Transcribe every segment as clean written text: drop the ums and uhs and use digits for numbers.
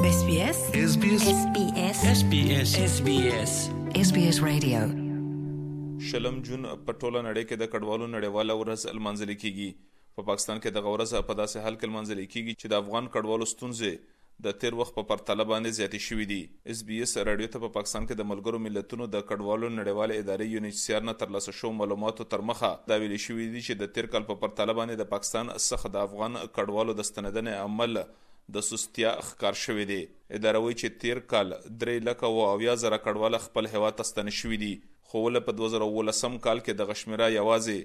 SBS Radio شلم جون په ټوله نړۍ کې د کډوالو نړیواله ورځ لمانځل کیږي. په پاکستان کې د ورځ په داسې حال کې لمانځل کیږي چې د افغان کډوالو ستونزې د تیر وخت په پرتله باندې زیاتې شوې دي. SBS رادیو ته په پاکستان کې د ملګرو ملتونو د کډوالو نړیواله ادارې UNHCR نه ترلاسه شو معلوماتو تر مخه دا ویل شوې دي چې د تیر کال په پرتله باندې د پاکستان څخه د افغان کډوالو د ستنیدنې عمل د سستیا ښکار شوې دي. اداره وایي چې تیر کال 3,70,000 کډوال خپل هیواد ته ستنې شوي دي، خو ول په 2019 کال کې د غشمیره یوازې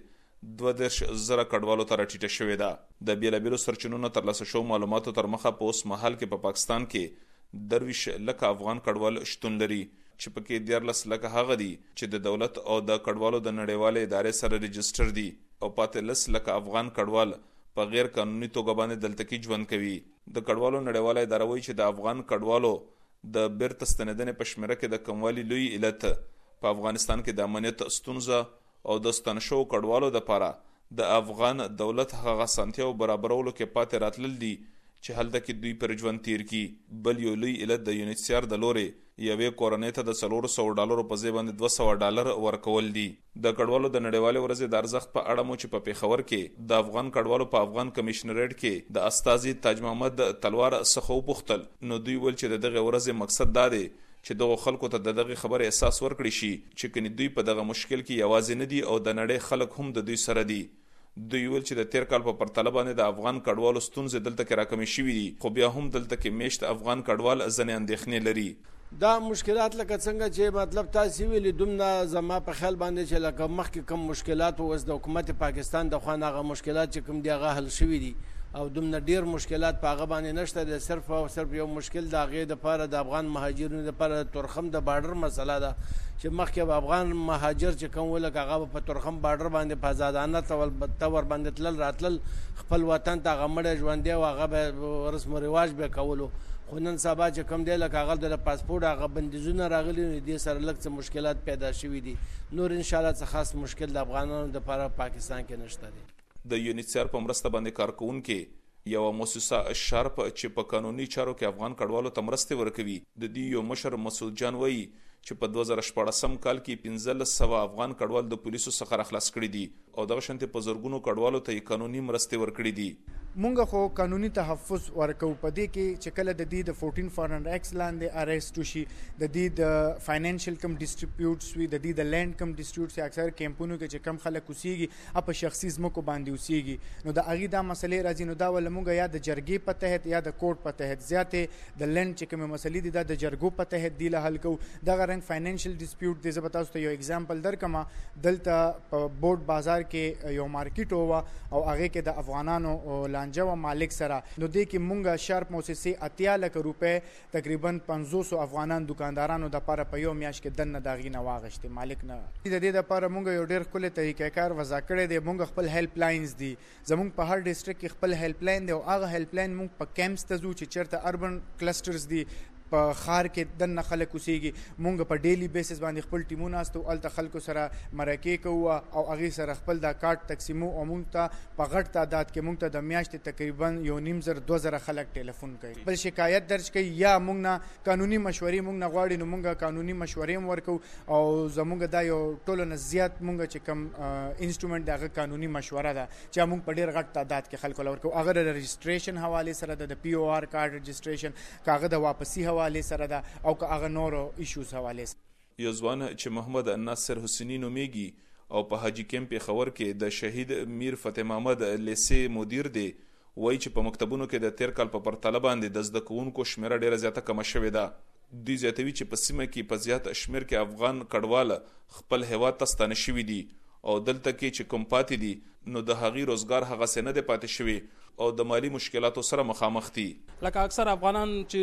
22,000 کډوالو ته راټیټه شوې ده. د بیلابیلو سرچینو ترلاسه شو معلوماتو تر مخه په اوس مهال کې په پاکستان کې 23,00,000 افغان کډوال شتون لري، چې پکې 14,00,000 هغه دي چې د دولت او د کډوالو د نړیوالې ادارې سره رجسټر دي او 15,00,000 افغان کډوال په غیر قانوني توګه باندې دلته کې ژوند کوي. د کډوالو نړیواله اداره وایي چې د افغان کډوالو د بیرته ستنیدنې په شمیره کې د کموالي لوی علت په افغانستان کې د امنیت ستونزه او د ستنه شوو کډوالو لپاره د افغان دولت هغه اسانتیاو برابرولو کې پاتې راتلل دي چې هلته کې دوی پر ژوند تیر کی. بل یو لوی علت د UNHCR د لوري یوې کورنۍ ته د $400 په ځای باندې $200 ورکول دي. د کډوالو د نړیوالې ورځې د ارزښت په اړه مو چې په پیښور کې د افغان کډوالو په افغان کمشنریټ کې د استاذي تاج محمد تلوار څخه وپوښتل، نو دوی ول چې دغه ورځې مقصد دا دی چې دغه خلکو ته دغه خبره احساس ورکړي شي چې کني دوی په دغه مشکل کې یوازې نه دي او د نړۍ خلک هم د دوی سره دي. دوی ول چې د تیر کال په پرتله باندې د افغان کډوالو ستونزې دلته کې راکمې شوې دي، خو بیا هم دلته کې میشت افغان کډوال ځنې اندېښنې لري. دا مشکلات لکه څنګه چې مطلب تاسو ویلي دومره زما په خیال باندې چې لکه مخکې کم مشکلات اوس د حکومت پاکستان د خوا هغه مشکلات چې کوم دی هغه حل شوي دي او دومره ډیر مشکلات په هغه باندې نشته. د صرف او صرف یو مشکل د هغې دپاره د افغان مهاجرینو دپاره تورخم د بارډر مسله ده چې مخکې به افغان مهاجر چې کوم ولکه هغه په تورخم بارډر باندې په ازادانه تور باندې تلل راتلل خپل وطن ته هغه مړی ژوندی او هغه به رسم و رواج به کولو. خو نن سبا چې کوم دی لکه هغه د پاسپورټ هغه بندیزونه راغلي نو دې سره لږ څه مشکلات پیدا شوي دي. نور انشاءالله څه خاص مشکل د افغانانو دپاره پاکستان کې نشته دی. د UNHCR په مرسته باندې کارکوونکي یو مؤسسه شارپ چې په قانوني چارو کې افغان کډوالو ته مرسته ورکوي، د دې یو مشر مسعود جان وایي چې په 2014 کال کې 1500 افغان کډوال د پولیسو څخه راخلاص کړي دي او دغه شانتي په زرګونو کډوالو ته قانوني مرسته ورکړي دي. مونږ خو قانوني تحفظ ورکو په دې کې چې کله د دې د 14 فارن ایکس لاندې اریسټ وشي، د دې د فاینانشل کم ډیسټریبیوټس وي، د دې د لینډ کم ډیسټریبیوټس اکثر کیمپونو کې چې کم خلک اوسېږي په شخصي ځمکو باندې اوسېږي، نو د هغې دا مسلې راځي. نو دا ول مونږ یا د جرګې په تحت یا د کوټ په تحت زیاتې د لینډ چې کومې مسلې دي دا د جرګو په تحت دی له حل کوو. دغه رنګ فاینانشل ډیسپیوټ دی، زه به تاسو ته یو اگزامپل درکړم. دلته په بورډ بازار کې یو مارکیټ وه او هغې کې د افغانانو لانجه وه مالک سره، نو دې کې مونږ شارپ موسسې 80 لک روپۍ تقریبا 500 افغانان دکاندارانو دپاره په یو میاشت کې دننه د هغې نه واغشتې مالک نه. د دې دپاره مونږ یو ډېر ښکلی طریقه کار وضع کړی دی. مونږ خپل هیلپ لاینز دي، زمونږ په هر ډسټرکټ کې خپل هیلپ لاین دی او هغه هیلپ لاین مونږ په کیمپس ته ځو چې چېرته اربن کلسټرز دي په ښار کې دننه خلک اوسېږي. مونږ په ډیلی بیسس باندې خپل ټیمونه استو هلته خلکو سره مرکې کوو او هغې سره خپل دا کارت تقسیمو او مونږ ته په غټ تعداد کې مونږ ته د میاشتې تقریبا 1,500-2,000 خلک ټلیفون کوي، بل شکایت درج کوي یا مونږ نه قانوني مشورې مونږ نه غواړي، نو مونږ قانوني مشورې هم ورکوو او زمونږ دا یو ټولو نه زیات مونږ چې کوم انسټرومنټ د هغه قانوني مشوره ده چې مونږ په ډېر غټ تعداد کې خلکو له ورکوو. هغه د رجسټریشن حوالې سره د POR کارډ رجسټریشن، که هغه د واپسي حوالې سره ده او که هغه نورو ایشوز حوالې سره. یو ځوان چې محمد ناصر حسیني نومیږي او په حاجي کیمپ پیښور کې د شهید میر فتح محمد لیسې مدیر دی، وایي چې په مکتبونو کې د تیر کال په پرتله باندې د زده کوونکو شمیره ډیره زیاته کمه شوې ده. دوی زیاتوي چې په سیمه کې په زیات شمیر کې افغان کډوال خپل هیواد ته ستانه شوي دي او دلته کې چې کوم پاتې دي نو د هغې روزګار هغسې نه دی پاتې شوي او د مالی مشکلاتو سره مخامخ دي. لکه اکثر افغانان چې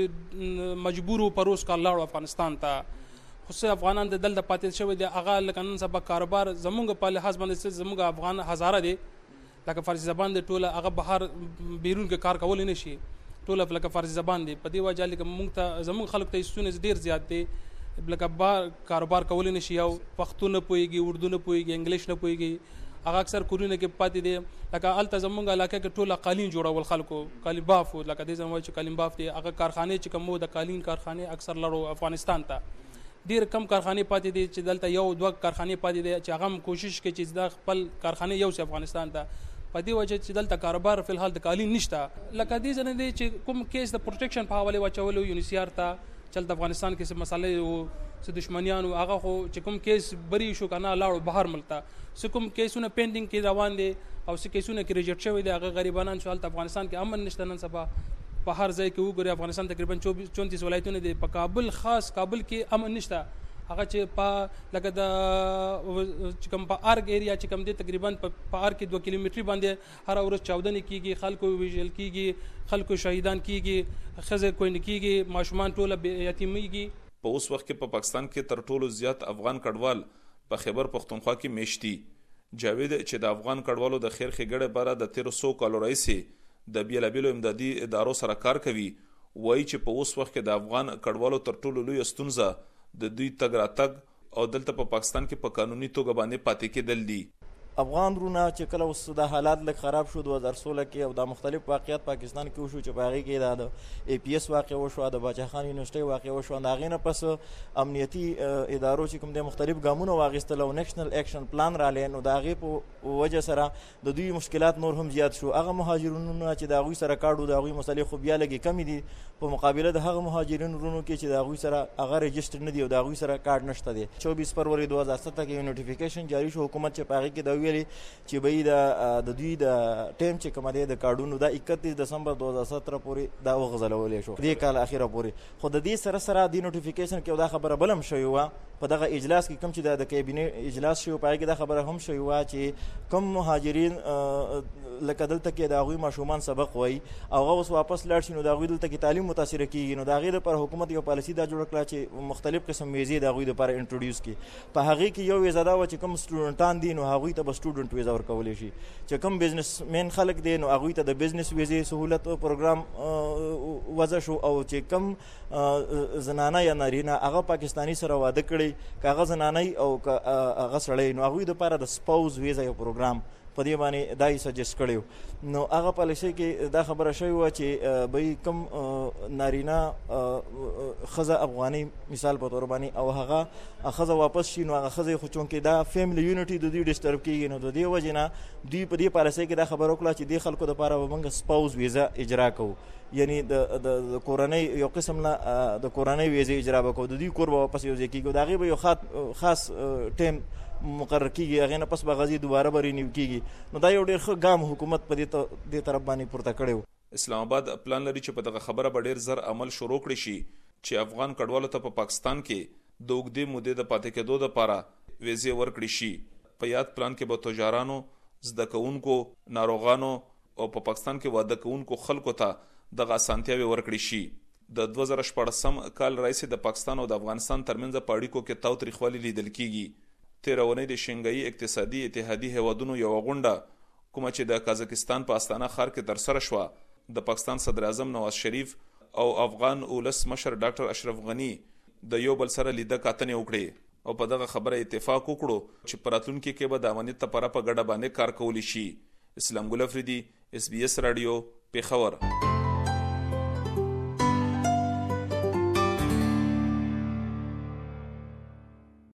مجبور وو په روز کال لاړو افغانستان ته، خو څه افغانان د دلته پاتې شوي دي هغه لکه نن سبا کاروبار زمونږ په لحاظ باندې زمونږ افغان هزاره دي، لکه فارسي زبان دی ټوله هغه بهر بیرون کې کار کولی نه شي، ټوله لکه فارسي زبان دی. په دې وجه لکه مونږ ته زمونږ خلکو ته ستونزې ډېر زیات دی، لکه کاروبار کولی نه شي، او پښتو نه پوهېږي، اردو نه پوهېږي، انګلیش نه پوهېږي هغه اکثر کورونه کې پاتې دي لکه الته زمونږ علاقه کې ټول قالین جوړول خلکو قالین باف لکه دې زموږ چې قالین باف دي هغه کارخانه چې کومو د قالین کارخانه اکثر لړو افغانستان ته ډیر کم کارخانه پاتې دي چې دلته یو دوه کارخانه پاتې دي چې هغه کوشش کوي چې د خپل کارخانه یو سي افغانستان ته په دې وجه چې دلته کاروبار په الحال د قالین نشته لکه دې ځنه دي چې کوم کیس د پروټیکشن په حواله واچولو یونیسیار ته چل د افغانستان کې څه مسالې او څه دشمنیان او هغه خو چې کوم کیس بری شو کنه لاړو بهر ملته څه کوم کیسونه پینډینګ کې روان دي او څه کیسونه کې ریجیکټ شوی دي هغه غریبانان چې حالت افغانستان کې امن نشته نن سبا په هر ځای کې وګوري افغانستان تقریبا 34 ولایتونه دي په کابل خاص کابل کې امن نشته هغه چې په لکه د چې کوم په ارګ ایریا چې کوم دي تقریبا په ار کې 2 کیلومتر باندې هر ورځ چاودنې کیږي خلکو ویژل کیږي خلکو شهیدان کیږي خزه کوین کیږي ماشومان ټول یتیمیږي په اوس وخت کې په پاکستان کې تر ټولو زیات افغان کډوال په خیبر پختونخوا کې میشتي جاوید چې د افغان کډوالو د خیر ښېګړې لپاره د 1300 کالو راهیسې د بیلابیلو امدادي ادارو سره کار کوي وایي چې په اوس وخت کې د افغان کډوالو تر ټولو لوی ستونزه د دوی تګ راتګ او دلته په پاکستان کې په قانوني توګه باندې پاتې کېدل دي افغان رونه چې کله اوس د حالات لږ خراب شو 2016 کې او د مختلف واقعیت پاکستان کې وشو چې په هغې کې د APS واقع وشو د باچا خان یونیورسټۍ واقع وشو د هغې نه پس امنیتي ادارو چې کوم د مختلف ګامونه واخیستل او نیشنل ایکشن پلان رالی نو د هغې په وجه سره د دوی مشکلات نور هم زیات شو هغه مهاجرونونه چې د هغوی سره کاډو د هغوی مسلې خو بیا لږې کمې دي په مقابله د هغه مهاجرینو رونو کې چې د هغوی سره هغه رجسټر نه دي او د هغوی سره کارډ نشته دی 24 فروری 2017 کې یو نوټیفیکیشن جاری شو حکومت چې په هغې کې دا ویلي چې د دوی د ټیم چې کوم دی د کارډونو دا 31 دسمبر 2017 پورې دا وغځلولې شو دې کال اخیره پورې خو د دې سره سره د نوټیفیکیشن کې دا خبره بلم شوی و په دغه اجلاس کې کوم چې د کابینه اجلاس شو په هغه کې دا خبره هم شوی و چې کوم مهاجرین لکه دلته کې د هغوی ماشومان سبق وایي او هغه اوس واپس لاړ شي نو د هغوی دلته کې تعلیم متاثره کیږي نو د هغې لپاره حکومت یو پالیسي دا جوړه کړه چې مختلف قسم ویزې د هغوی لپاره انټروډیوس کړي په هغې کې یو ویزه دا وه چې کوم سټوډنټان دي نو هغوی ته به سټوډنټ ویزه ورکولی شي چې کوم بزنس مین خلک دی نو هغوی ته د بزنس ویزې سهولت پروګرام وضع شو او چې کوم زنانه یا نارینه هغه پاکستاني سره واده کړی که هغه زنانه او که هغه سړی نو هغوی دپاره د سپاوز ویزه یو پروګرام په دې باندې دا یې سجست کړی نو هغه پالیسۍ کې دا خبره شوې وه چې به کوم نارینه ښځه افغاني مثال په تور باندې او هغه ښځه واپس شي نو هغه ښځه خو چونکې دا فیملی یونټي د دوی ډسټرب کېږي نو د دې وجې نه دوی په دې پالیسۍ کې دا خبره وکړه چې دې خلکو دپاره به موږ سپاوز ویزه اجرا کوو یعنی د کورنۍ یو قسم نه د کورنۍ ویزې اجرا به کوو د دوی کور به واپس یو ځای کېږي د هغې به یو خاص ټیم مقرر کیږي هغې نه پس به غازي دوباره به رینیو کیږي نو دا یو ډېر ښه ګام حکومت په دې طرف باندې پورته کړی و اسلام آباد پلان لري چې په دغه خبره به ډېر زر عمل شروع کړی شي چې افغان کډوالو ته په پاکستان کې د اوږدې مودې د پاتې کېدو دپاره ویزې ورکړي شي په یاد پلان کې به تجارانو زده کوونکو ناروغانو او په پاکستان کې واده کوونکو خلکو ته دغه اسانتیاوې ورکړي شي د 2014 کال راهیسې د پاکستان او د افغانستان ترمنځ په اړیکو کې تاوتریخوالی لیدل کیږي تېره اونۍ د شنګایي اقتصادي اتحادي هیوادونو یوه غونډه کومه چې د کازاکستان په استانه ښار کې ترسره شوه د پاکستان صدر اعظم نواز شریف او افغان اولس مشر ډاکټر اشرف غني د یو بل سره لیده کاتنې وکړې او په دغه خبره اتفاق وکړو چې په راتلونکي کې به د امنیت لپاره په ګډه باندې کار کولی شي اسلام ګل افریدي SBS رادیو پیښور